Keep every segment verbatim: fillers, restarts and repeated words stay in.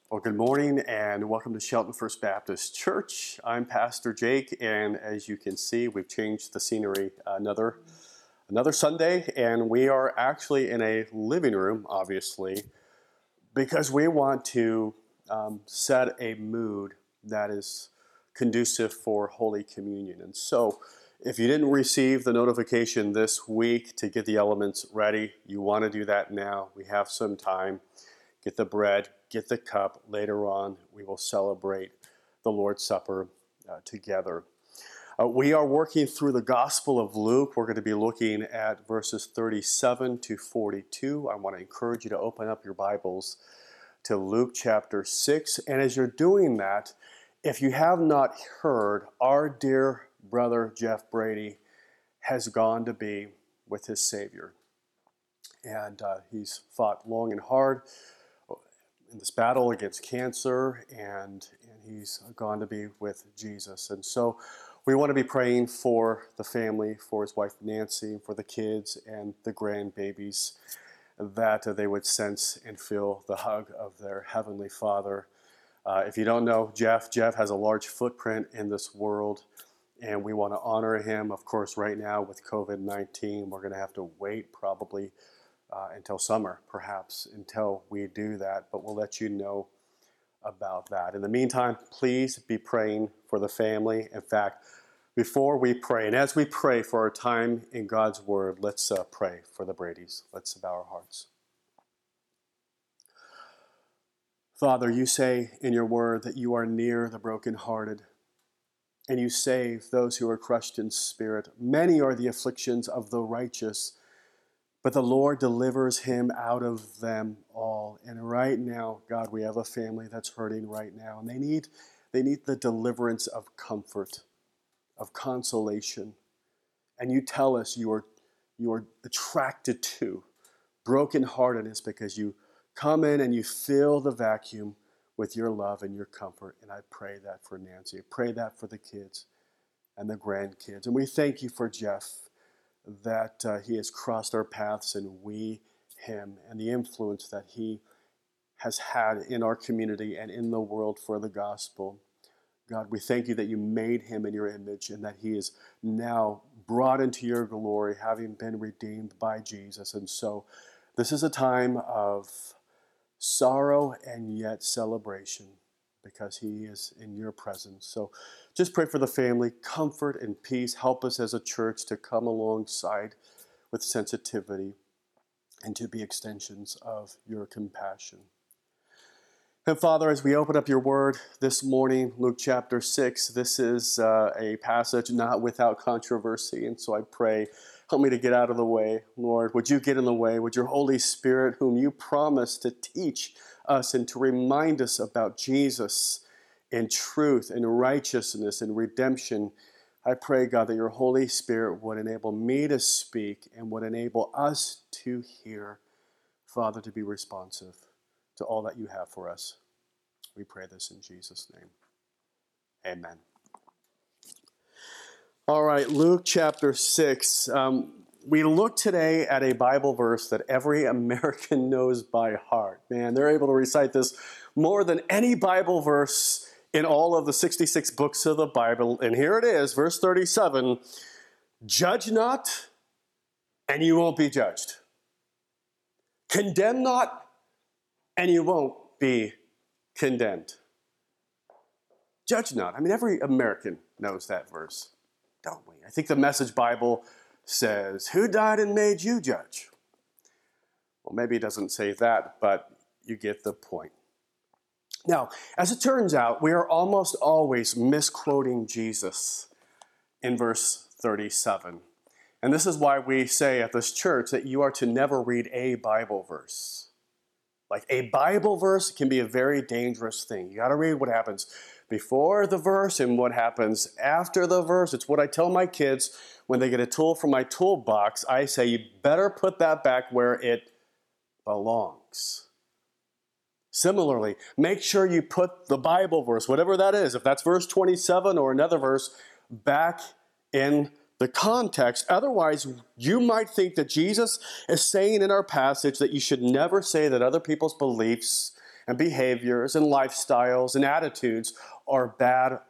Well, good morning and welcome to Shelton First Baptist Church. I'm Pastor Jake, and as you can see, we've changed the scenery another another Sunday, and we are actually in a living room, obviously, because we want to um, set a mood that is conducive for Holy Communion. And so, if you didn't receive the notification this week to get the elements ready, you want to do that now. We have some time. Get the bread, get the cup. Later on, we will celebrate the Lord's Supper uh, together. Uh, we are working through the Gospel of Luke. We're going to be looking at verses thirty-seven to forty-two. I want to encourage you to open up your Bibles to Luke chapter six. And as you're doing that, if you have not heard, our dear brother Jeff Brady has gone to be with his Savior. And uh, he's fought long and hard in this battle against cancer, and, and he's gone to be with Jesus. And so we want to be praying for the family, for his wife Nancy, for the kids and the grandbabies, that uh, they would sense and feel the hug of their Heavenly Father. Uh, if you don't know Jeff, Jeff has a large footprint in this world, and we want to honor him. Of course, right now with covid nineteen, we're going to have to wait probably Uh, until summer, perhaps, until we do that, but we'll let you know about that. In the meantime, please be praying for the family. In fact, before we pray, and as we pray for our time in God's Word, let's uh, pray for the Bradys. Let's bow our hearts. Father, you say in your Word that you are near the brokenhearted, and you save those who are crushed in spirit. Many are the afflictions of the righteous, but the Lord delivers him out of them all. And right now, God, we have a family that's hurting right now. And they need, they need the deliverance of comfort, of consolation. And you tell us you are, you are attracted to brokenheartedness because you come in and you fill the vacuum with your love and your comfort. And I pray that for Nancy. I pray that for the kids and the grandkids. And we thank you for Jeff, that uh, he has crossed our paths, and we him, and the influence that he has had in our community and in the world for the gospel. God, we thank you that you made him in your image and that he is now brought into your glory, having been redeemed by Jesus. And so this is a time of sorrow and yet celebration, because he is in your presence. So just pray for the family, comfort and peace. Help us as a church to come alongside with sensitivity and to be extensions of your compassion. And Father, as we open up your word this morning, Luke chapter six, this is uh, a passage not without controversy. And so I pray, help me to get out of the way. Lord, would you get in the way? Would your Holy Spirit, whom you promised to teach us and to remind us about Jesus and truth and righteousness and redemption, I pray, God, that your Holy Spirit would enable me to speak and would enable us to hear, Father, to be responsive to all that you have for us. We pray this in Jesus' name. Amen. All right, Luke chapter six. Um, we look today at a Bible verse that every American knows by heart. Man, they're able to recite this more than any Bible verse in all of the sixty-six books of the Bible. And here it is, verse thirty-seven. Judge not, and you won't be judged. Condemn not, and you won't be condemned. Judge not. I mean, every American knows that verse, don't we? I think the Message Bible says, who died and made you judge? Well, maybe it doesn't say that, but you get the point. Now, as it turns out, we are almost always misquoting Jesus in verse thirty-seven. And this is why we say at this church that you are to never read a Bible verse. Like, a Bible verse can be a very dangerous thing. You got to read what happens before the verse and what happens after the verse. It's what I tell my kids when they get a tool from my toolbox. I say, you better put that back where it belongs. Similarly, make sure you put the Bible verse, whatever that is, if that's verse twenty-seven or another verse, back in the context. Otherwise, you might think that Jesus is saying in our passage that you should never say that other people's beliefs and behaviors and lifestyles and attitudes are bad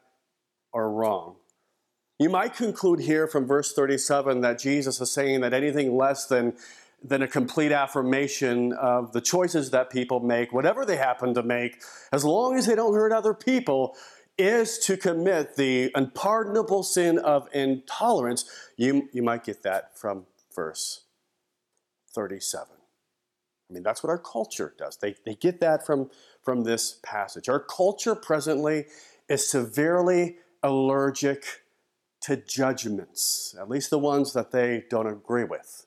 or wrong. You might conclude here from verse thirty-seven that Jesus is saying that anything less than, than a complete affirmation of the choices that people make, whatever they happen to make, as long as they don't hurt other people, is to commit the unpardonable sin of intolerance. You, you might get that from verse thirty-seven. I mean, that's what our culture does. They, they get that from, from this passage. Our culture presently is severely allergic to judgments, at least the ones that they don't agree with.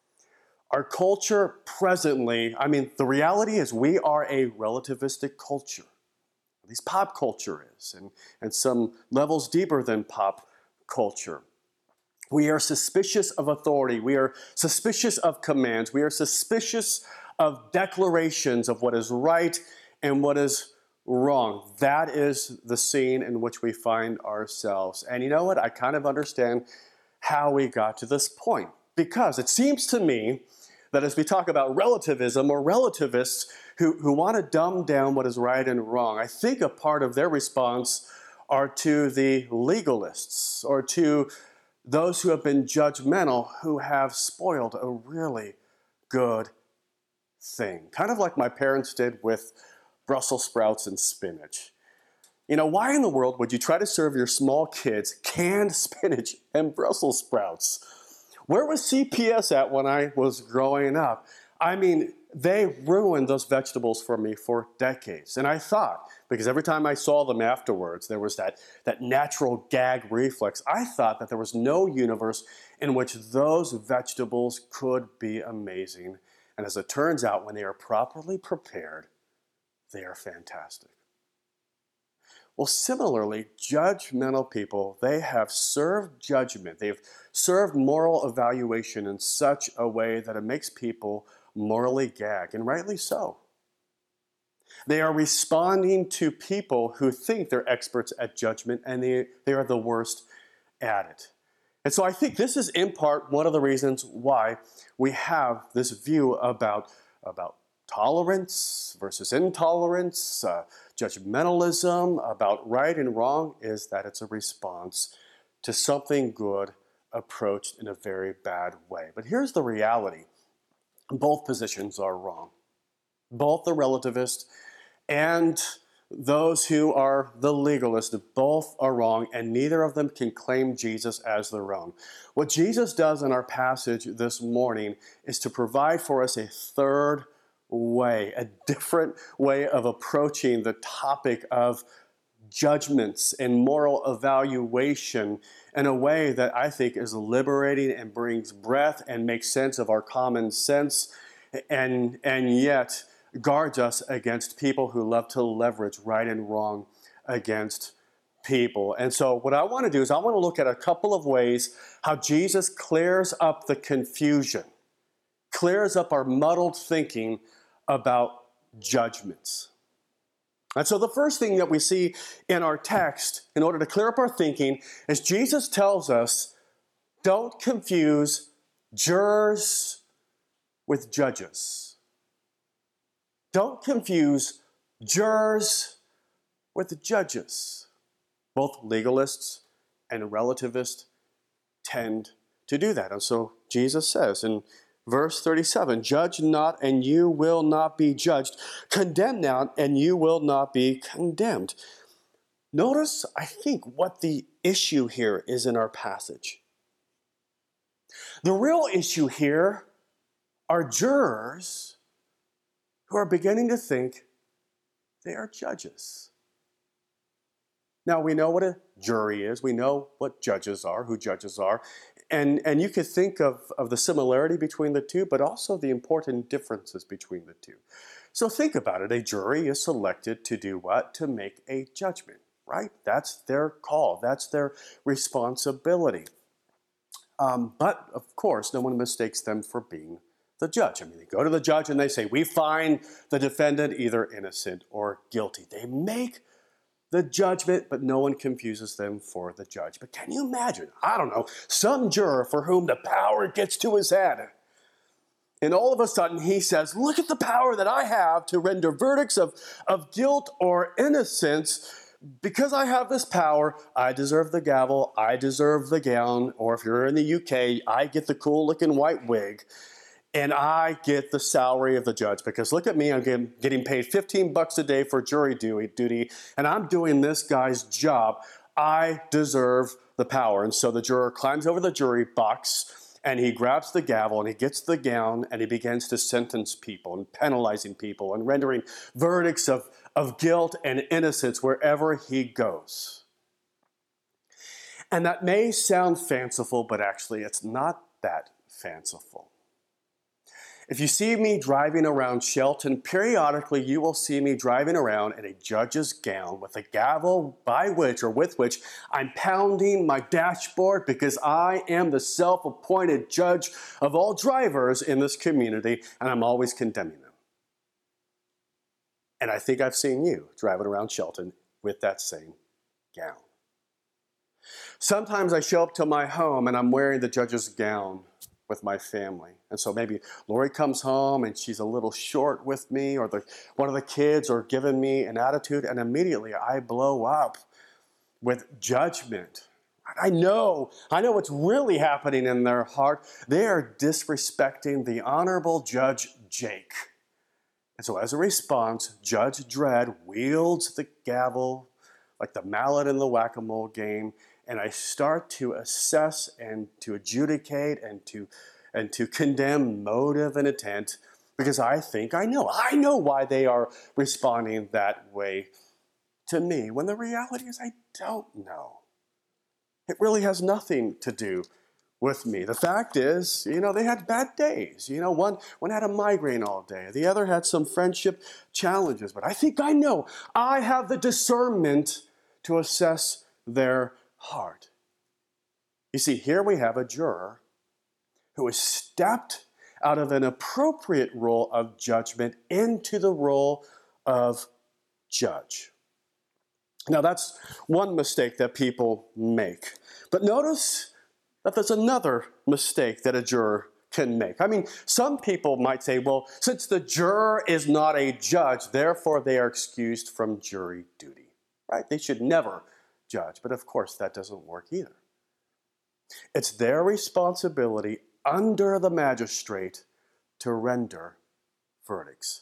Our culture presently, I mean, the reality is we are a relativistic culture. At least pop culture is, and, and some levels deeper than pop culture. We are suspicious of authority. We are suspicious of commands. We are suspicious of declarations of what is right and what is wrong. That is the scene in which we find ourselves. And you know what? I kind of understand how we got to this point. Because it seems to me that as we talk about relativism or relativists who, who want to dumb down what is right and wrong, I think a part of their response are to the legalists or to those who have been judgmental who have spoiled a really good thing. Kind of like my parents did with Brussels sprouts and spinach. You know, why in the world would you try to serve your small kids canned spinach and Brussels sprouts? Where was C P S at when I was growing up? I mean, they ruined those vegetables for me for decades. And I thought, because every time I saw them afterwards, there was that, that natural gag reflex. I thought that there was no universe in which those vegetables could be amazing. And as it turns out, when they are properly prepared, they are fantastic. Well, similarly, judgmental people, they have served judgment. They've served moral evaluation in such a way that it makes people morally gag, and rightly so. They are responding to people who think they're experts at judgment, and they, they are the worst at it. And so I think this is in part one of the reasons why we have this view about, about tolerance versus intolerance, uh, judgmentalism about right and wrong, is that it's a response to something good approached in a very bad way. But here's the reality. Both positions are wrong. Both the relativist and those who are the legalist, both are wrong, and neither of them can claim Jesus as their own. What Jesus does in our passage this morning is to provide for us a third way, a different way of approaching the topic of judgments and moral evaluation in a way that I think is liberating and brings breath and makes sense of our common sense, and, and yet guards us against people who love to leverage right and wrong against people. And so what I want to do is I want to look at a couple of ways how Jesus clears up the confusion, clears up our muddled thinking about judgments. And so the first thing that we see in our text, in order to clear up our thinking, is Jesus tells us, don't confuse jurors with judges. Don't confuse jurors with judges. Both legalists and relativists tend to do that. And so Jesus says in verse thirty-seven, judge not and you will not be judged. Condemn not and you will not be condemned. Notice, I think, what the issue here is in our passage. The real issue here are jurors who are beginning to think they are judges. Now, we know what a jury is. We know what judges are, who judges are. And, and you could think of, of the similarity between the two, but also the important differences between the two. So think about it. A jury is selected to do what? To make a judgment, right? That's their call. That's their responsibility. Um, but, of course, no one mistakes them for being the judge. I mean, they go to the judge and they say, we find the defendant either innocent or guilty. They make the judgment, but no one confuses them for the judge. But can you imagine, I don't know, some juror for whom the power gets to his head And all of a sudden he says, look at the power that I have to render verdicts of, of guilt or innocence. Because I have this power, I deserve the gavel, I deserve the gown, or if you're in the U K, I get the cool looking white wig, and I get the salary of the judge. Because look at me, I'm getting, getting paid fifteen bucks a day for jury duty, and I'm doing this guy's job. I deserve the power. And so the juror climbs over the jury box, and he grabs the gavel, and he gets the gown, and he begins to sentence people, and penalizing people, and rendering verdicts of of guilt and innocence wherever he goes. And that may sound fanciful, but actually it's not that fanciful. If you see me driving around Shelton, periodically you will see me driving around in a judge's gown with a gavel by which or with which I'm pounding my dashboard because I am the self-appointed judge of all drivers in this community, and I'm always condemning them. And I think I've seen you driving around Shelton with that same gown. Sometimes I show up to my home and I'm wearing the judge's gown with my family. And so maybe Lori comes home and she's a little short with me, or the, one of the kids are giving me an attitude, and immediately I blow up with judgment. I know, I know what's really happening in their heart. They are disrespecting the Honorable Judge Jake. And so as a response, Judge Dredd wields the gavel like the mallet in the whack-a-mole game, and I start to assess and to adjudicate and to, and to condemn motive and intent, because I think I know. I know why they are responding that way to me, when the reality is I don't know. It really has nothing to do with me. The fact is, you know, they had bad days. You know, one, one had a migraine all day. The other had some friendship challenges. But I think I know. I have the discernment to assess their heart. You see, here we have a juror who has stepped out of an appropriate role of judgment into the role of judge. Now, that's one mistake that people make. But notice that there's another mistake that a juror can make. I mean, some people might say, well, since the juror is not a judge, therefore they are excused from jury duty, right? They should never judge. But of course, that doesn't work either. It's their responsibility under the magistrate to render verdicts.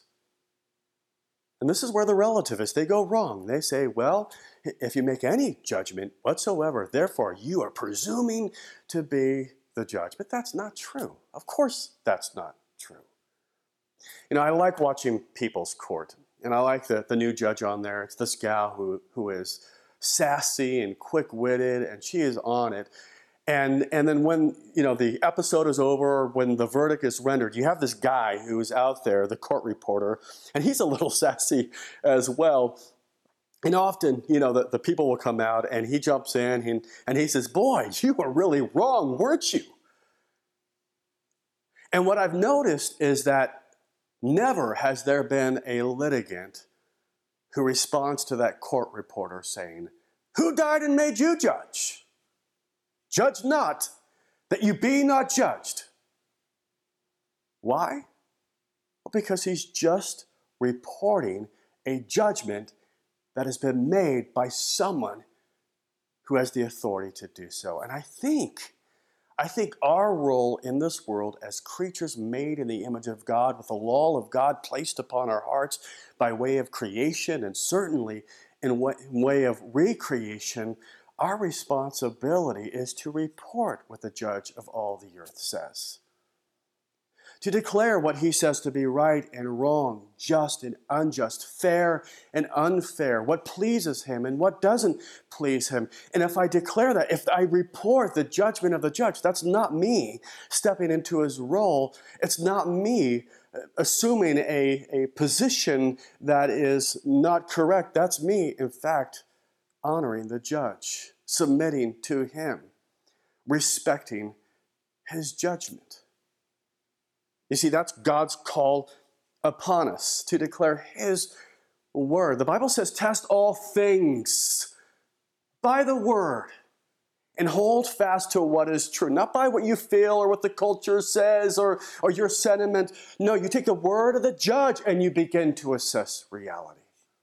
And this is where the relativists, they go wrong. They say, well, if you make any judgment whatsoever, therefore you are presuming to be the judge. But that's not true. Of course that's not true. You know, I like watching People's Court, and I like the, the new judge on there. It's this gal who, who is sassy and quick-witted, and she is on it. And, and then when, you know, the episode is over, when the verdict is rendered, you have this guy who's out there, the court reporter, and he's a little sassy as well. And often, you know, the, the people will come out, and he jumps in, and, and he says, boy, you were really wrong, weren't you? And what I've noticed is that never has there been a litigant who responds to that court reporter saying, who died and made you judge? Judge not, that you be not judged. Why? Well, because he's just reporting a judgment that has been made by someone who has the authority to do so. And I think, I think our role in this world as creatures made in the image of God, with the law of God placed upon our hearts by way of creation, and certainly in way of recreation, our responsibility is to report what the judge of all the earth says. To declare what he says to be right and wrong, just and unjust, fair and unfair, what pleases him and what doesn't please him. And if I declare that, if I report the judgment of the judge, that's not me stepping into his role. It's not me assuming a, a position that is not correct. That's me, in fact, honoring the judge, submitting to him, respecting his judgment. You see, that's God's call upon us to declare his word. The Bible says, test all things by the word. and hold fast to what is true. Not by what you feel or what the culture says or, or your sentiment. No, you take the word of the judge and you begin to assess reality.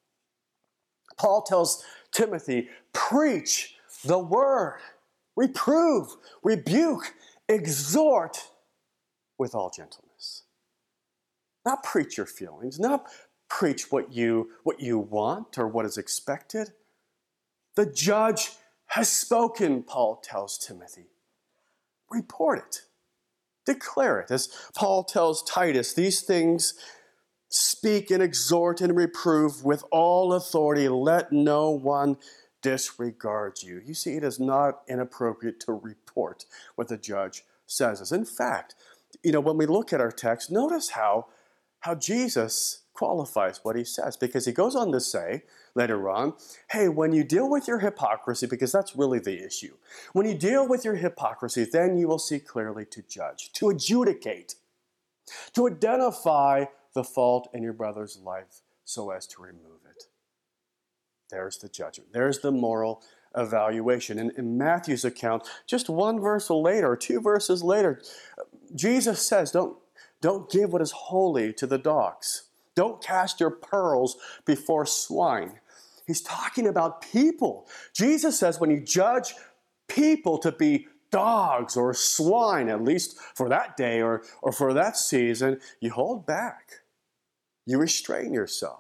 Paul tells Timothy, preach the word. Reprove, rebuke, exhort with all gentleness. Not preach your feelings, not preach what you, what you want or what is expected. The judge has spoken, Paul tells Timothy. Report it. Declare it. As Paul tells Titus, these things speak and exhort and reprove with all authority. Let no one disregard you. You see, it is not inappropriate to report what the judge says. In fact, you know, when we look at our text, notice how, how Jesus qualifies what he says, because he goes on to say later on, hey, when you deal with your hypocrisy, because that's really the issue, when you deal with your hypocrisy, then you will see clearly to judge, to adjudicate, to identify the fault in your brother's life so as to remove it. There's the judgment. There's the moral evaluation. In, in Matthew's account, just one verse later, two verses later, Jesus says, don't, don't give what is holy to the dogs. Don't cast your pearls before swine. He's talking about people. Jesus says when you judge people to be dogs or swine, at least for that day or, or for that season, you hold back. You restrain yourself.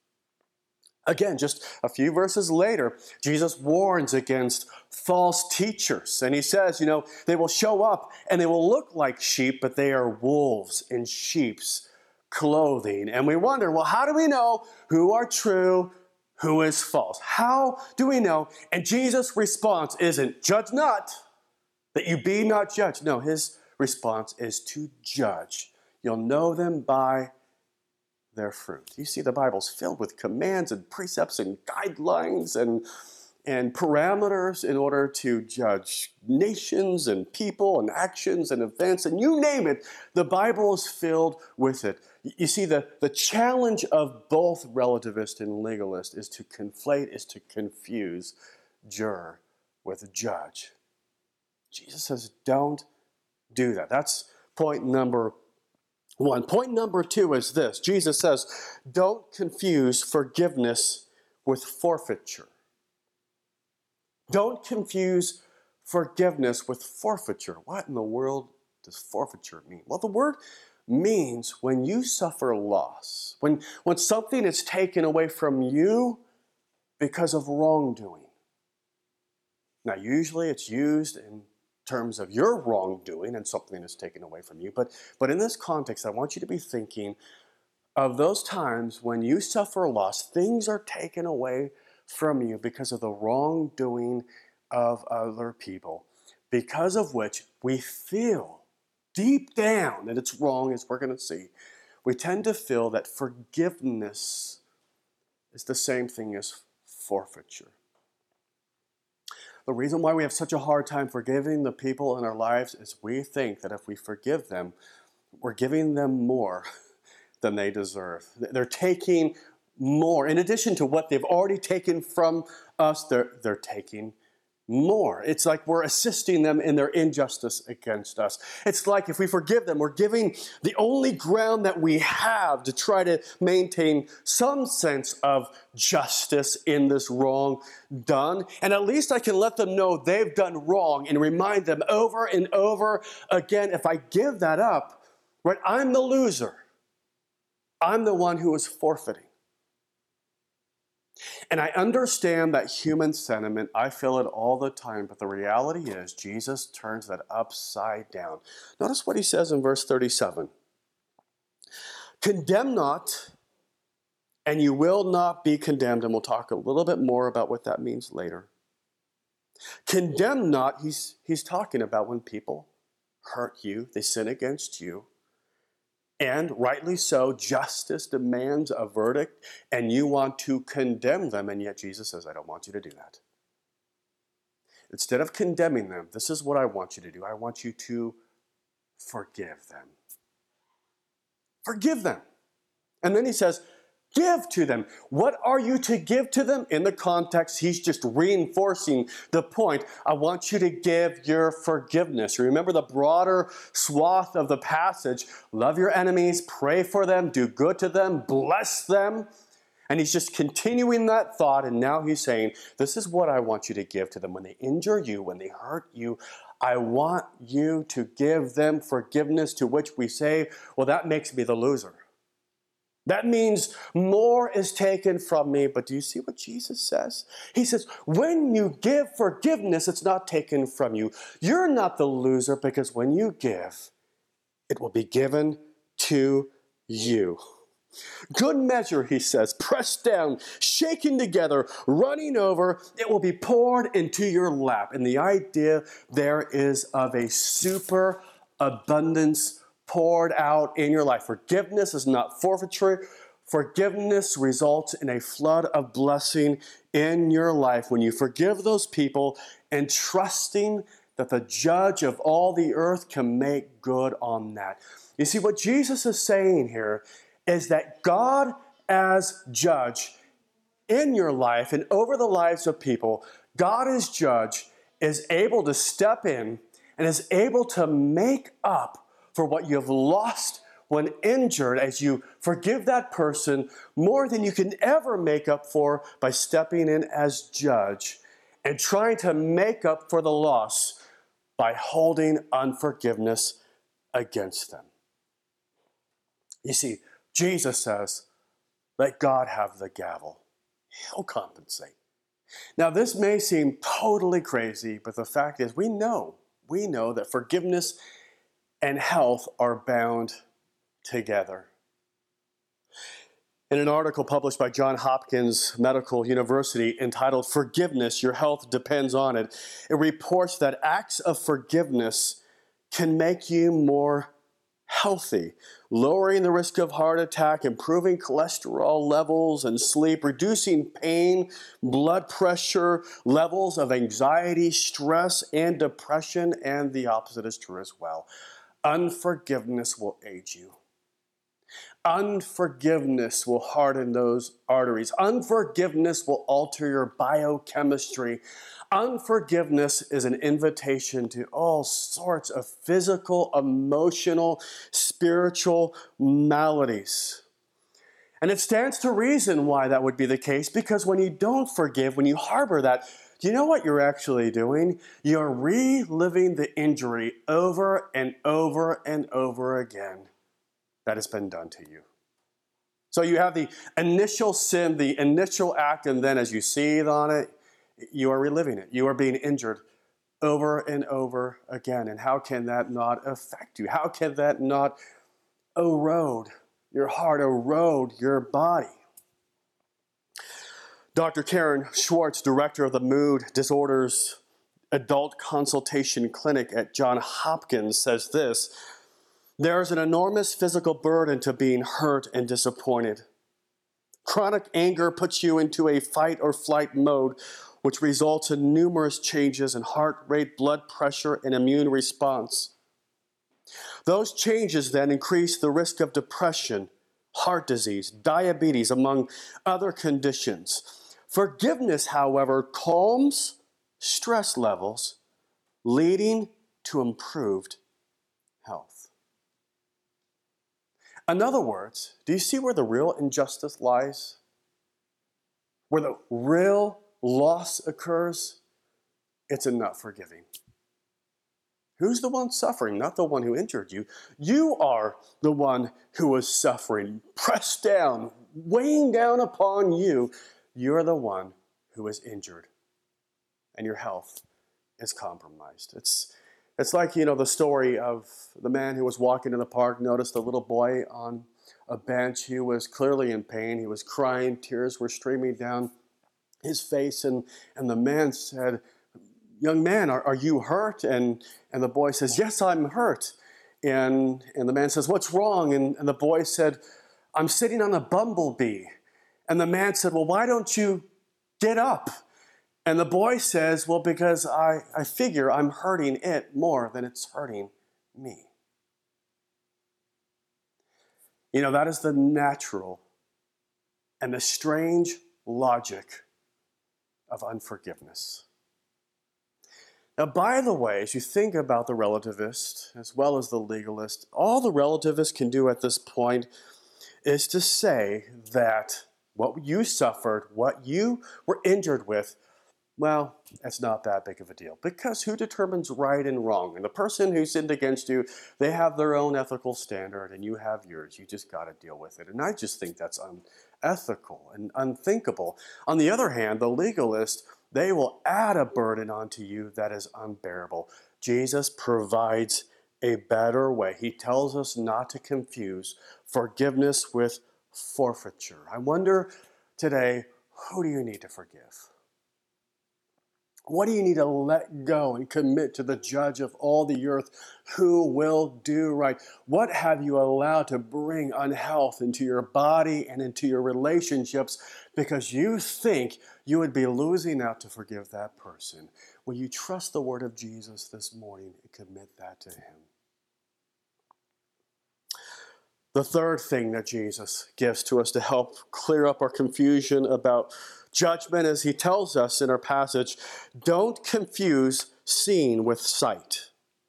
Again, just a few verses later, Jesus warns against false teachers. And he says, you know, they will show up and they will look like sheep, but they are wolves in sheep's clothing. And we wonder, well, how do we know who are true, who is false? How do we know? And Jesus' response isn't, judge not, that you be not judged. No, his response is to judge. You'll know them by their fruit. You see, the Bible's filled with commands and precepts and guidelines and, and parameters in order to judge nations and people and actions and events, and you name it, the Bible is filled with it. You see, the, the challenge of both relativist and legalist is to conflate, is to confuse juror with judge. Jesus says, don't do that. That's point number one. Point number two is this. Jesus says, don't confuse forgiveness with forfeiture. Don't confuse forgiveness with forfeiture. What in the world does forfeiture mean? Well, the word means when you suffer loss, when, when something is taken away from you because of wrongdoing. Now, usually it's used in terms of your wrongdoing and something is taken away from you. But, but in this context, I want you to be thinking of those times when you suffer loss, things are taken away from you because of the wrongdoing of other people, because of which we feel deep down that it's wrong, as we're going to see. We tend to feel that forgiveness is the same thing as forfeiture. The reason why we have such a hard time forgiving the people in our lives is we think that if we forgive them, we're giving them more than they deserve. They're taking more. In addition to what they've already taken from us, they're, they're taking more. It's like we're assisting them in their injustice against us. It's like if we forgive them, we're giving the only ground that we have to try to maintain some sense of justice in this wrong done. And at least I can let them know they've done wrong and remind them over and over again. If I give that up, right, I'm the loser. I'm the one who is forfeiting. And I understand that human sentiment. I feel it all the time. But the reality is Jesus turns that upside down. Notice what he says in verse thirty-seven. Condemn not, and you will not be condemned. And we'll talk a little bit more about what that means later. Condemn not, he's, he's talking about when people hurt you, they sin against you. And rightly so, justice demands a verdict, and you want to condemn them, and yet Jesus says, I don't want you to do that. Instead of condemning them, this is what I want you to do. I want you to forgive them. Forgive them. And then he says, Give to them. What are you to give to them? In the context, he's just reinforcing the point. I want you to give your forgiveness. Remember the broader swath of the passage. Love your enemies, pray for them, do good to them, bless them. And he's just continuing that thought, and now he's saying, this is what I want you to give to them. When they injure you, when they hurt you, I want you to give them forgiveness, to which we say, well, that makes me the loser. That means more is taken from me. But do you see what Jesus says? He says, when you give forgiveness, it's not taken from you. You're not the loser, because when you give, it will be given to you. Good measure, he says, pressed down, shaken together, running over, it will be poured into your lap. And the idea there is of a super abundance poured out in your life. Forgiveness is not forfeiture. Forgiveness results in a flood of blessing in your life when you forgive those people and trusting that the judge of all the earth can make good on that. You see, what Jesus is saying here is that God as judge in your life and over the lives of people, God as judge is able to step in and is able to make up for what you have lost when injured as you forgive that person more than you can ever make up for by stepping in as judge and trying to make up for the loss by holding unforgiveness against them. You see, Jesus says, let God have the gavel. He'll compensate. Now, this may seem totally crazy, but the fact is we know, we know that forgiveness and health are bound together. In an article published by Johns Hopkins Medical University entitled Forgiveness, Your Health Depends on It, it reports that acts of forgiveness can make you more healthy, lowering the risk of heart attack, improving cholesterol levels and sleep, reducing pain, blood pressure, levels of anxiety, stress, and depression, and the opposite is true as well. Unforgiveness will age you. Unforgiveness will harden those arteries. Unforgiveness will alter your biochemistry. Unforgiveness is an invitation to all sorts of physical, emotional, spiritual maladies. And it stands to reason why that would be the case, because when you don't forgive, when you harbor that, do you know what you're actually doing? You're reliving the injury over and over and over again that has been done to you. So you have the initial sin, the initial act, and then as you seethe on it, you are reliving it. You are being injured over and over again. And how can that not affect you? How can that not erode your heart, erode your body? Doctor Karen Schwartz, director of the Mood Disorders Adult Consultation Clinic at Johns Hopkins, says this: there is an enormous physical burden to being hurt and disappointed. Chronic anger puts you into a fight or flight mode, which results in numerous changes in heart rate, blood pressure, and immune response. Those changes then increase the risk of depression, heart disease, diabetes, among other conditions. Forgiveness, however, calms stress levels, leading to improved health. In other words, do you see where the real injustice lies? Where the real loss occurs? It's in not forgiving. Who's the one suffering? Not the one who injured you. You are the one who is suffering, pressed down, weighing down upon you. You're the one who is injured, and your health is compromised. It's It's like, you know, the story of the man who was walking in the park, noticed a little boy on a bench. He was clearly in pain. He was crying. Tears were streaming down his face. And, and the man said, young man, are, are you hurt? And, and the boy says, yes, I'm hurt. And, and the man says, what's wrong? And, and the boy said, I'm sitting on a bumblebee. And the man said, well, why don't you get up? And the boy says, well, because I, I figure I'm hurting it more than it's hurting me. You know, that is the natural and the strange logic of unforgiveness. Now, by the way, as you think about the relativist as well as the legalist, all the relativist can do at this point is to say that what you suffered, what you were injured with, well, it's not that big of a deal. Because who determines right and wrong? And the person who sinned against you, they have their own ethical standard and you have yours. You just got to deal with it. And I just think that's unethical and unthinkable. On the other hand, the legalist, they will add a burden onto you that is unbearable. Jesus provides a better way. He tells us not to confuse forgiveness with forfeiture. I wonder today, who do you need to forgive? What do you need to let go and commit to the judge of all the earth who will do right? What have you allowed to bring unhealth into your body and into your relationships because you think you would be losing out to forgive that person? Will you trust the word of Jesus this morning and commit that to him? The third thing that Jesus gives to us to help clear up our confusion about judgment is he tells us in our passage, don't confuse seeing with sight.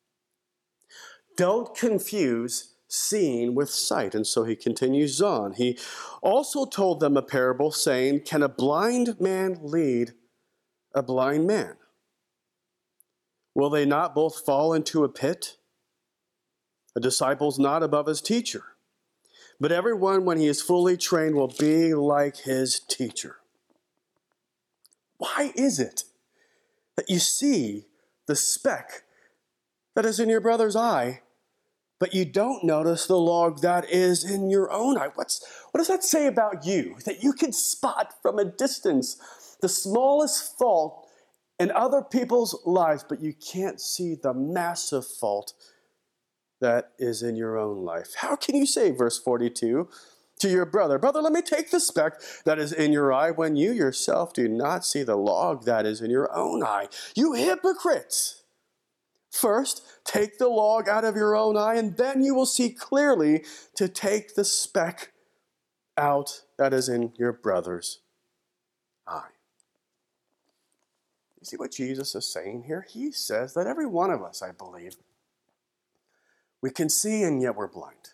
Don't confuse seeing with sight. And so he continues on. He also told them a parable saying, can a blind man lead a blind man? Will they not both fall into a pit? A disciple's not above his teacher. But everyone, when he is fully trained, will be like his teacher. Why is it that you see the speck that is in your brother's eye, but you don't notice the log that is in your own eye? What's, what does that say about you? That you can spot from a distance the smallest fault in other people's lives, but you can't see the massive fault that is in your own life. How can you say, verse forty-two, to your brother, brother, let me take the speck that is in your eye when you yourself do not see the log that is in your own eye? You hypocrites! First, take the log out of your own eye, and then you will see clearly to take the speck out that is in your brother's eye. You see what Jesus is saying here? He says that every one of us, I believe, we can see and yet we're blind.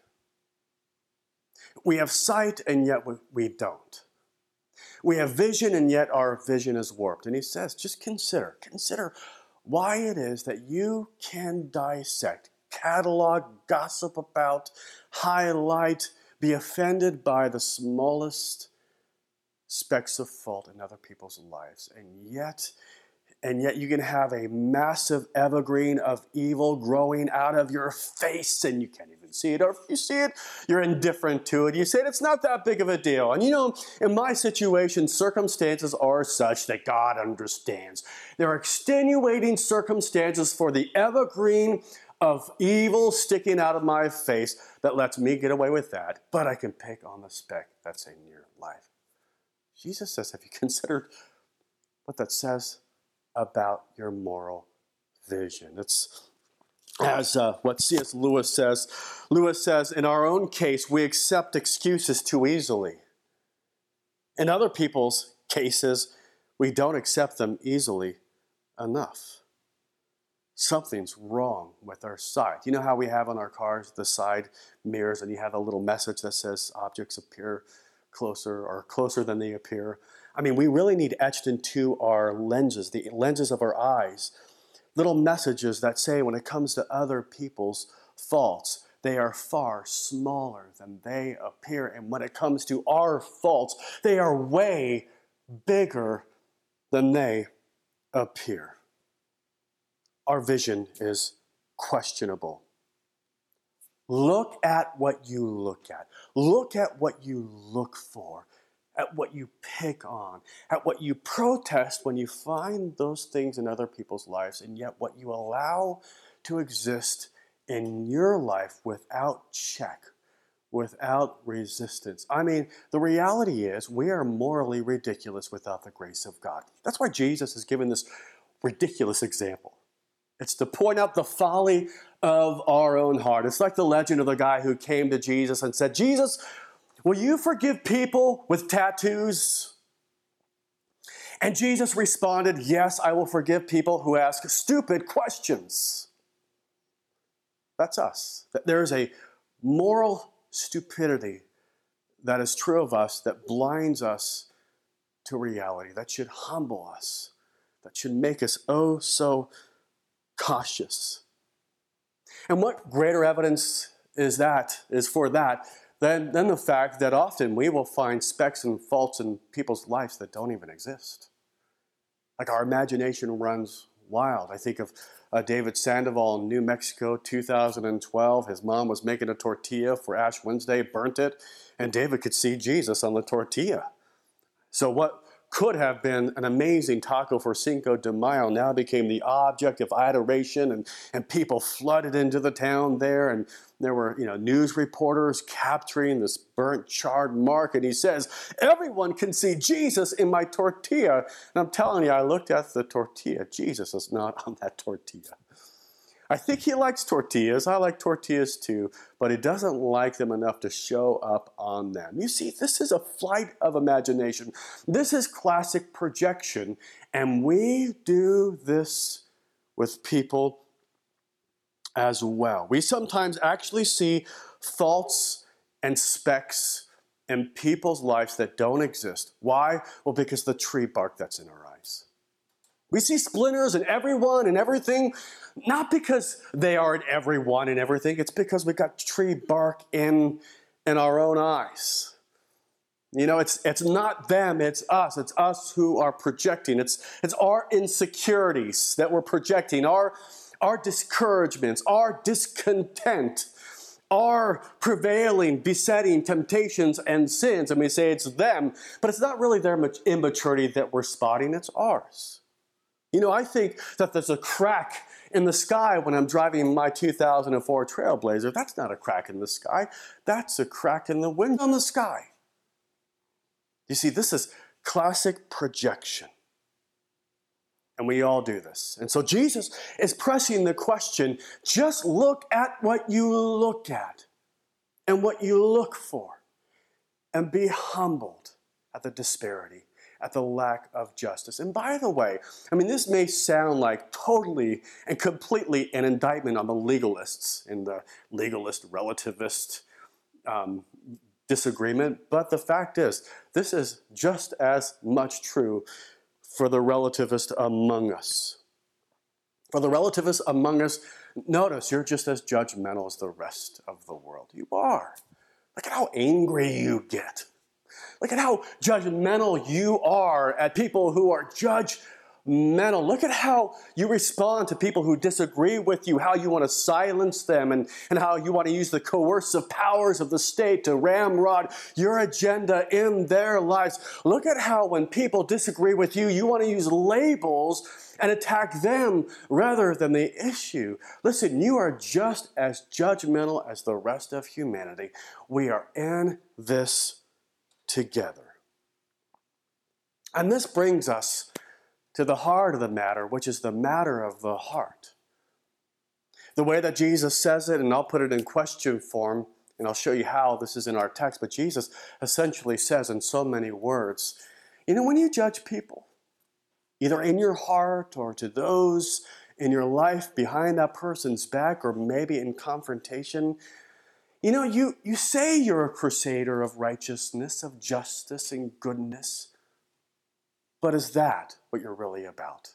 We have sight and yet we don't. We have vision and yet our vision is warped. And he says, just consider, consider why it is that you can dissect, catalog, gossip about, highlight, be offended by the smallest specks of fault in other people's lives. And yet, and yet you can have a massive evergreen of evil growing out of your face and you can't even see it. Or if you see it, you're indifferent to it. You say it's not that big of a deal. And you know, in my situation, circumstances are such that God understands. There are extenuating circumstances for the evergreen of evil sticking out of my face that lets me get away with that. But I can pick on the speck that's in your life. Jesus says, have you considered what that says about your moral vision? It's as uh, what C S Lewis says. Lewis says, in our own case, we accept excuses too easily. In other people's cases, we don't accept them easily enough. Something's wrong with our sight. You know how we have on our cars the side mirrors and you have a little message that says objects appear closer or closer than they appear? I mean, we really need etched into our lenses, the lenses of our eyes, little messages that say when it comes to other people's faults, they are far smaller than they appear. And when it comes to our faults, they are way bigger than they appear. Our vision is questionable. Look at what you look at. Look at what you look for, at what you pick on, at what you protest when you find those things in other people's lives, and yet what you allow to exist in your life without check, without resistance. I mean, the reality is we are morally ridiculous without the grace of God. That's why Jesus has given this ridiculous example. It's to point out the folly of our own heart. It's like the legend of the guy who came to Jesus and said, Jesus, Will you forgive people with tattoos? And Jesus responded, yes, I will forgive people who ask stupid questions. That's us. There is a moral stupidity that is true of us that blinds us to reality, that should humble us, that should make us oh so cautious. And what greater evidence is that, is for that, than, than the fact that often we will find specks and faults in people's lives that don't even exist. Like our imagination runs wild. I think of uh, David Sandoval in New Mexico, two thousand twelve. His mom was making a tortilla for Ash Wednesday, burnt it, and David could see Jesus on the tortilla. So what could have been an amazing taco for Cinco de Mayo now became the object of adoration, and, and people flooded into the town there, and there were, you know, news reporters capturing this burnt, charred mark, and he says, everyone can see Jesus in my tortilla. And I'm telling you, I looked at the tortilla. Jesus is not on that tortilla. I think he likes tortillas. I like tortillas too, but he doesn't like them enough to show up on them. You see, this is a flight of imagination. This is classic projection, and we do this with people as well. We sometimes actually see faults and specks in people's lives that don't exist. Why? Well, because the tree bark that's in our eyes. We see splinters in everyone and everything, not because they are in everyone and everything. It's because we got tree bark in, in our own eyes. You know, it's it's not them, it's us. It's us who are projecting. It's it's our insecurities that we're projecting, our, our discouragements, our discontent, our prevailing, besetting temptations and sins. And we say it's them, but it's not really their immaturity that we're spotting, it's ours. You know, I think that there's a crack in the sky when I'm driving my two thousand four Trailblazer. That's not a crack in the sky. That's a crack in the window in the sky. You see, this is classic projection. And we all do this. And so Jesus is pressing the question, just look at what you look at and what you look for, and be humbled at the disparity, at the lack of justice. And by the way, I mean, this may sound like totally and completely an indictment on the legalists in the legalist relativist um, disagreement, but the fact is, this is just as much true for the relativist among us. For the relativist among us, notice you're just as judgmental as the rest of the world. You are. Look at how angry you get. Look at how judgmental you are at people who are judgmental. Look at how you respond to people who disagree with you, how you want to silence them, and, and how you want to use the coercive powers of the state to ramrod your agenda in their lives. Look at how when people disagree with you, you want to use labels and attack them rather than the issue. Listen, you are just as judgmental as the rest of humanity. We are in this together. And this brings us to the heart of the matter, which is the matter of the heart. The way that Jesus says it, and I'll put it in question form, and I'll show you how this is in our text, but Jesus essentially says in so many words, you know, when you judge people, either in your heart or to those in your life behind that person's back, or maybe in confrontation, you know, you, you say you're a crusader of righteousness, of justice and goodness, but is that what you're really about?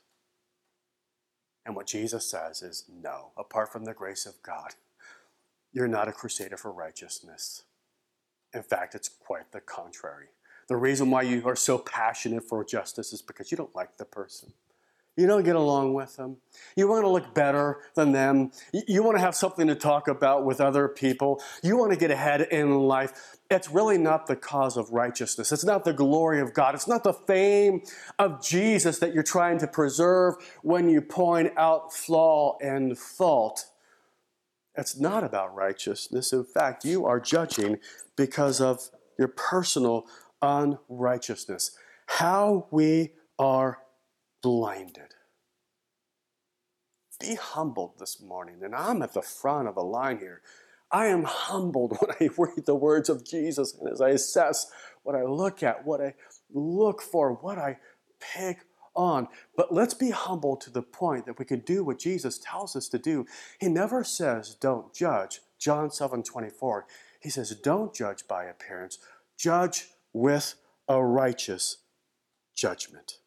And what Jesus says is no, apart from the grace of God, you're not a crusader for righteousness. In fact, it's quite the contrary. The reason why you are so passionate for justice is because you don't like the person. You don't get along with them. You want to look better than them. You want to have something to talk about with other people. You want to get ahead in life. It's really not the cause of righteousness. It's not the glory of God. It's not the fame of Jesus that you're trying to preserve when you point out flaw and fault. It's not about righteousness. In fact, you are judging because of your personal unrighteousness. How we are blinded. Be humbled this morning. And I'm at the front of the line here. I am humbled when I read the words of Jesus and as I assess what I look at, what I look for, what I pick on. But let's be humble to the point that we can do what Jesus tells us to do. He never says, don't judge. John seven twenty-four. He says, don't judge by appearance. Judge with a righteous judgment.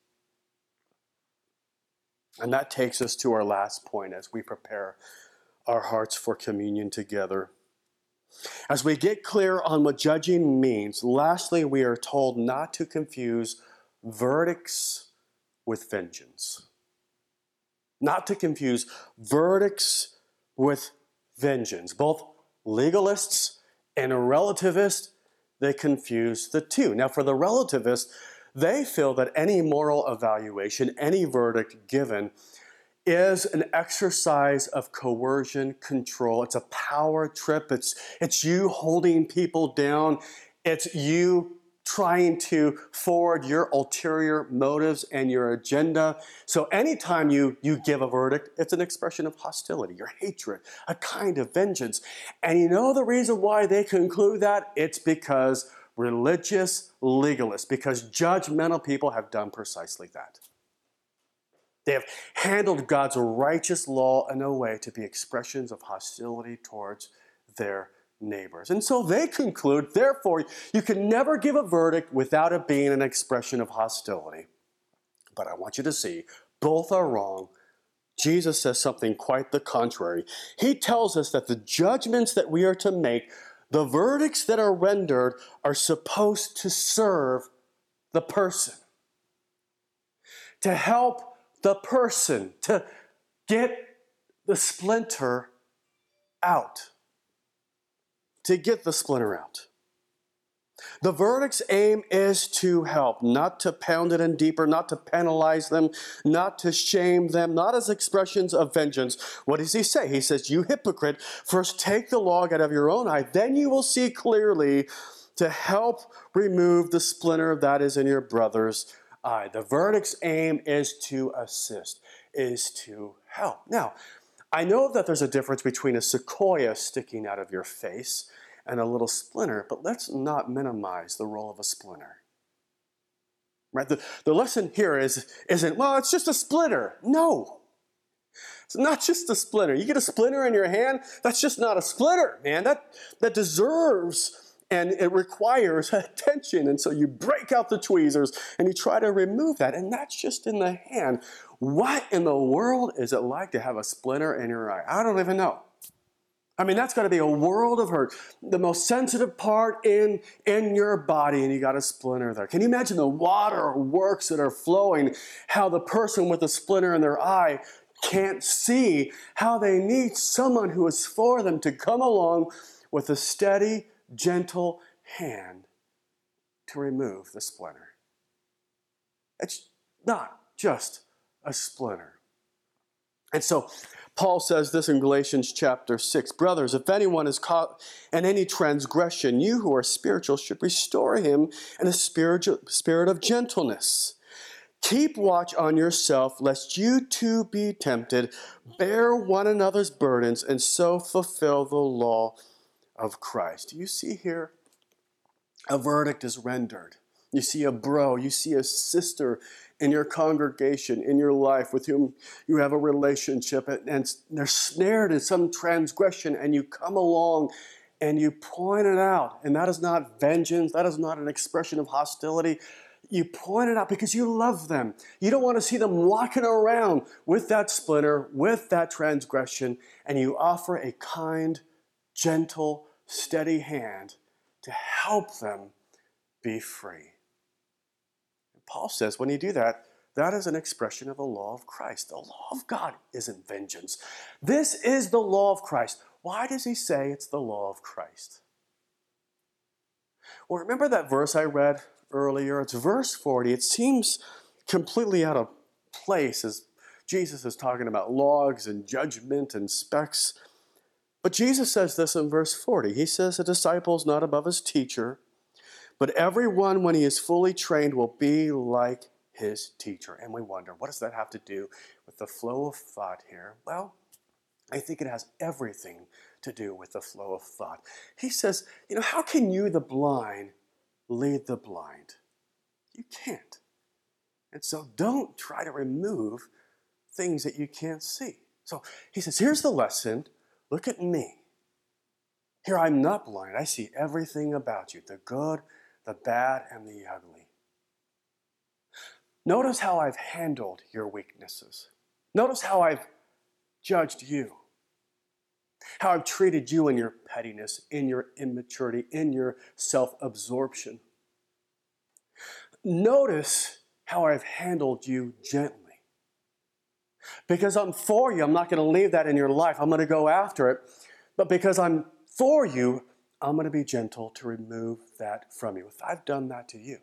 And that takes us to our last point as we prepare our hearts for communion together. As we get clear on what judging means, lastly, we are told not to confuse verdicts with vengeance. Not to confuse verdicts with vengeance. Both legalists and relativists, they confuse the two. Now, for the relativists, they feel that any moral evaluation, any verdict given, is an exercise of coercion, control. It's a power trip. It's, it's you holding people down. It's you trying to forward your ulterior motives and your agenda. So anytime you, you give a verdict, it's an expression of hostility, your hatred, a kind of vengeance. And you know the reason why they conclude that? It's because religious legalists, because judgmental people have done precisely that. They have handled God's righteous law in a way to be expressions of hostility towards their neighbors. And so they conclude, therefore, you can never give a verdict without it being an expression of hostility. But I want you to see, both are wrong. Jesus says something quite the contrary. He tells us that the judgments that we are to make, the verdicts that are rendered, are supposed to serve the person, to help the person, to get the splinter out. To get the splinter out. The verdict's aim is to help, not to pound it in deeper, not to penalize them, not to shame them, not as expressions of vengeance. What does he say? He says, you hypocrite, first take the log out of your own eye, then you will see clearly to help remove the splinter that is in your brother's eye. The verdict's aim is to assist, is to help. Now, I know that there's a difference between a sequoia sticking out of your face and a little splinter, but let's not minimize the role of a splinter. Right? The, the lesson here is, isn't, well, it's just a splinter. No. It's not just a splinter. You get a splinter in your hand, that's just not a splinter, man. That, that deserves and it requires attention. And so you break out the tweezers and you try to remove that. And that's just in the hand. What in the world is it like to have a splinter in your eye? I don't even know. I mean, that's got to be a world of hurt. The most sensitive part in, in your body, and you got a splinter there. Can you imagine the water works that are flowing, how the person with a splinter in their eye can't see, how they need someone who is for them to come along with a steady, gentle hand to remove the splinter. It's not just a splinter. And so Paul says this in Galatians chapter six, brothers, if anyone is caught in any transgression, you who are spiritual should restore him in a spiritual spirit of gentleness. Keep watch on yourself, lest you too be tempted. Bear one another's burdens, and so fulfill the law of Christ. Do you see here? A verdict is rendered. You see a bro, you see a sister in your congregation, in your life, with whom you have a relationship, and they're snared in some transgression, and you come along and you point it out. And that is not vengeance. That is not an expression of hostility. You point it out because you love them. You don't want to see them walking around with that splinter, with that transgression, and you offer a kind, gentle, steady hand to help them be free. And Paul says when you do that, that is an expression of the law of Christ. The law of God isn't vengeance. This is the law of Christ. Why does he say it's the law of Christ? Well, remember that verse I read earlier? It's verse forty. It seems completely out of place as Jesus is talking about logs and judgment and specks. But Jesus says this in verse forty. He says, a disciple is not above his teacher, but everyone, when he is fully trained, will be like his teacher. And we wonder, what does that have to do with the flow of thought here? Well, I think it has everything to do with the flow of thought. He says, you know, how can you, the blind, lead the blind? You can't. And so don't try to remove things that you can't see. So he says, here's the lesson. Look at me. Here I'm not blind. I see everything about you, the good, the bad, and the ugly. Notice how I've handled your weaknesses. Notice how I've judged you. How I've treated you in your pettiness, in your immaturity, in your self-absorption. Notice how I've handled you gently. Because I'm for you, I'm not going to leave that in your life. I'm going to go after it. But because I'm for you, I'm going to be gentle to remove that from you. If I've done that to you,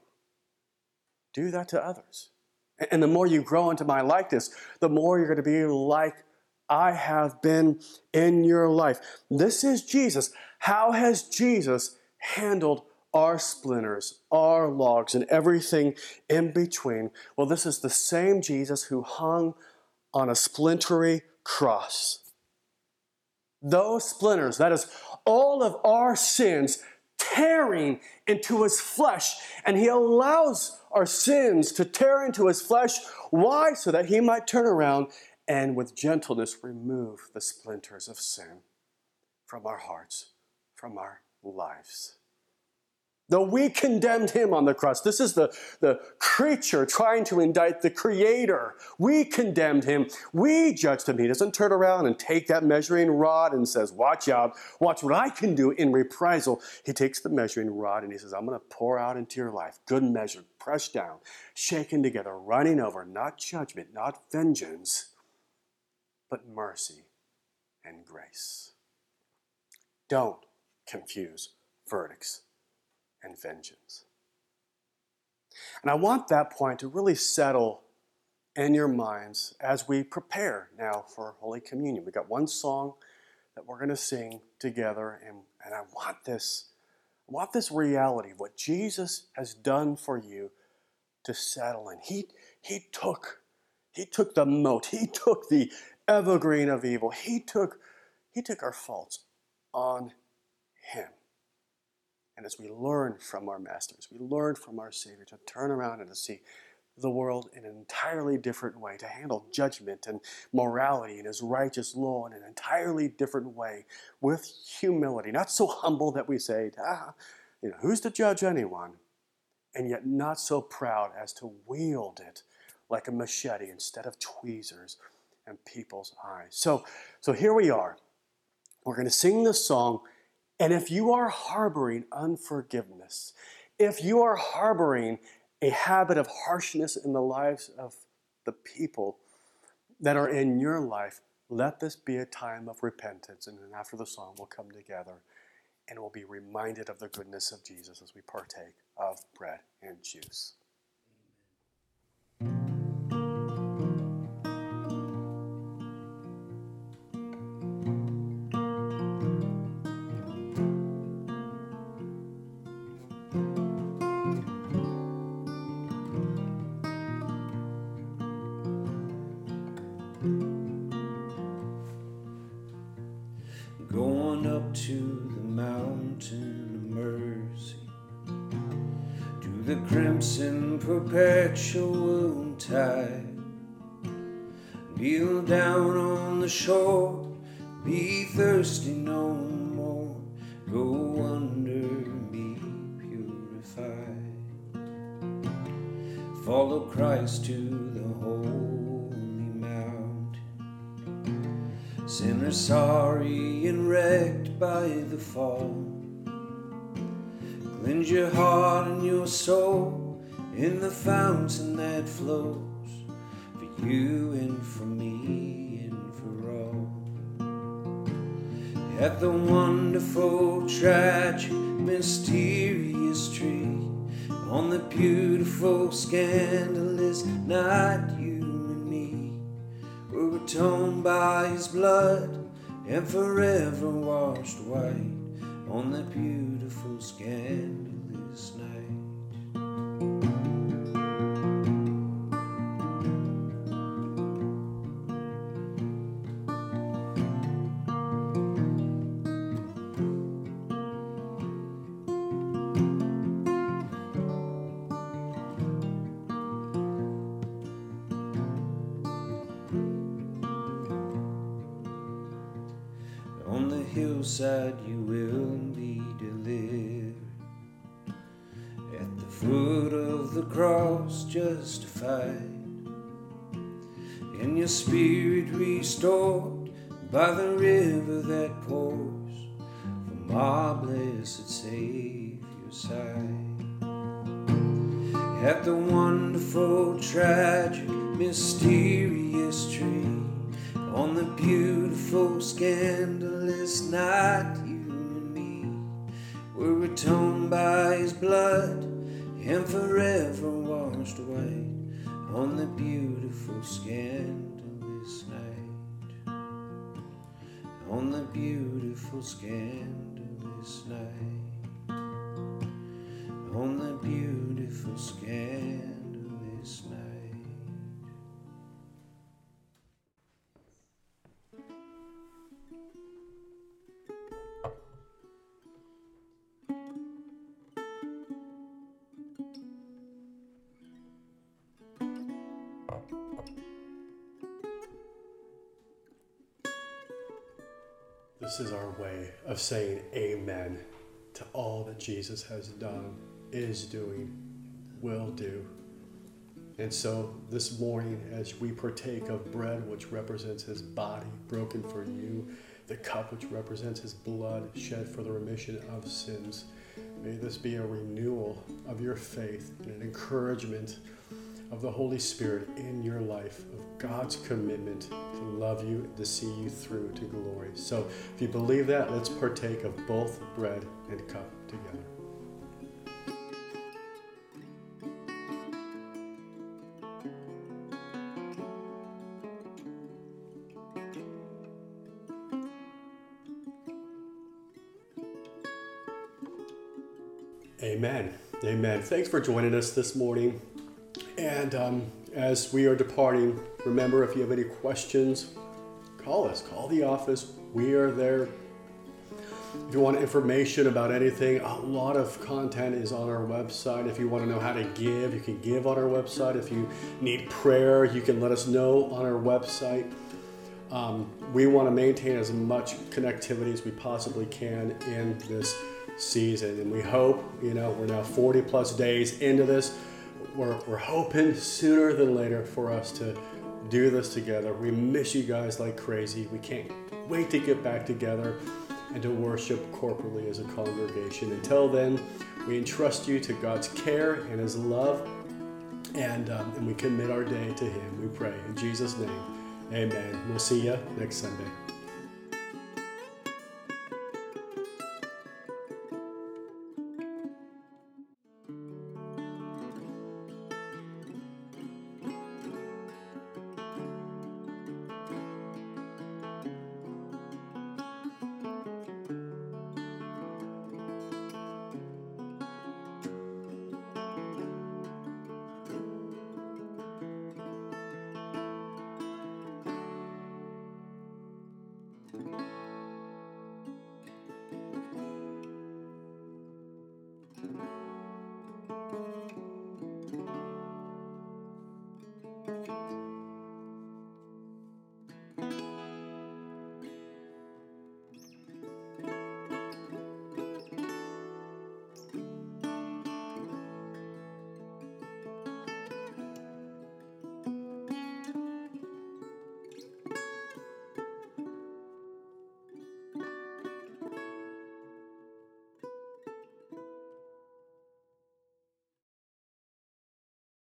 do that to others. And the more you grow into my likeness, the more you're going to be like I have been in your life. This is Jesus. How has Jesus handled our splinters, our logs, and everything in between? Well, this is the same Jesus who hung on a splintery cross. Those splinters, that is all of our sins tearing into his flesh. And he allows our sins to tear into his flesh. Why? So that he might turn around and with gentleness remove the splinters of sin from our hearts, from our lives. Though we condemned him on the cross, this is the, the creature trying to indict the creator. We condemned him. We judged him. He doesn't turn around and take that measuring rod and says, watch out, watch what I can do in reprisal. He takes the measuring rod and he says, I'm going to pour out into your life, good measure, pressed down, shaken together, running over, not judgment, not vengeance, but mercy and grace. Don't confuse verdicts and vengeance. And I want that point to really settle in your minds as we prepare now for Holy Communion. We've got one song that we're going to sing together, and, and I want this, I want this reality of what Jesus has done for you to settle in. He, he took, he took the moat, he took the evergreen of evil, he took, he took our faults on him. And as we learn from our masters, we learn from our Savior to turn around and to see the world in an entirely different way, to handle judgment and morality and his righteous law in an entirely different way, with humility. Not so humble that we say, ah, you know, who's to judge anyone? And yet not so proud as to wield it like a machete instead of tweezers in people's eyes. So, so here we are. We're going to sing this song. And if you are harboring unforgiveness, if you are harboring a habit of harshness in the lives of the people that are in your life, let this be a time of repentance. And then after the song, we'll come together and we'll be reminded of the goodness of Jesus as we partake of bread and juice. Going up to the mountain of mercy, to the crimson perpetual tide, kneel down on the shore, be thirsty no more, go under, be purified, follow Christ to the holy mountain, sinner sorry and wrecked by the fall, cleanse your heart and your soul in the fountain that flows for you and for me and for all. At the wonderful, tragic, mysterious tree, on the beautiful, scandalous night, you and me were atoned by his blood and forever washed white on the beautiful, scandalous night. hillside you will be delivered. At the foot of the cross justified, and your spirit restored by the river that pours from our blessed Savior's side. At the wonderful, tragic, mysterious tree, on the beautiful, scandalous night, you and me were atoned by His blood and forever washed white. On the beautiful, scandalous night, on the beautiful, scandalous night, on the beautiful, scandalous night. This is our way of saying amen to all that Jesus has done, is doing, will do. And so this morning, as we partake of bread, which represents His body broken for you, the cup which represents His blood shed for the remission of sins, may this be a renewal of your faith and an encouragement of the Holy Spirit in your life, of God's commitment to love you and to see you through to glory. So if you believe that, let's partake of both bread and cup together. Amen. Amen. Thanks for joining us this morning. And um, as we are departing, remember, if you have any questions, call us. Call the office. We are there. If you want information about anything, a lot of content is on our website. If you want to know how to give, you can give on our website. If you need prayer, you can let us know on our website. Um, we want to maintain as much connectivity as we possibly can in this season. And we hope, you know, we're now forty plus days into this. We're, we're hoping sooner than later for us to do this together. We miss you guys like crazy. We can't wait to get back together and to worship corporately as a congregation. Until then, we entrust you to God's care and His love, and, um, and we commit our day to Him, we pray. In Jesus' name, amen. We'll see you next Sunday.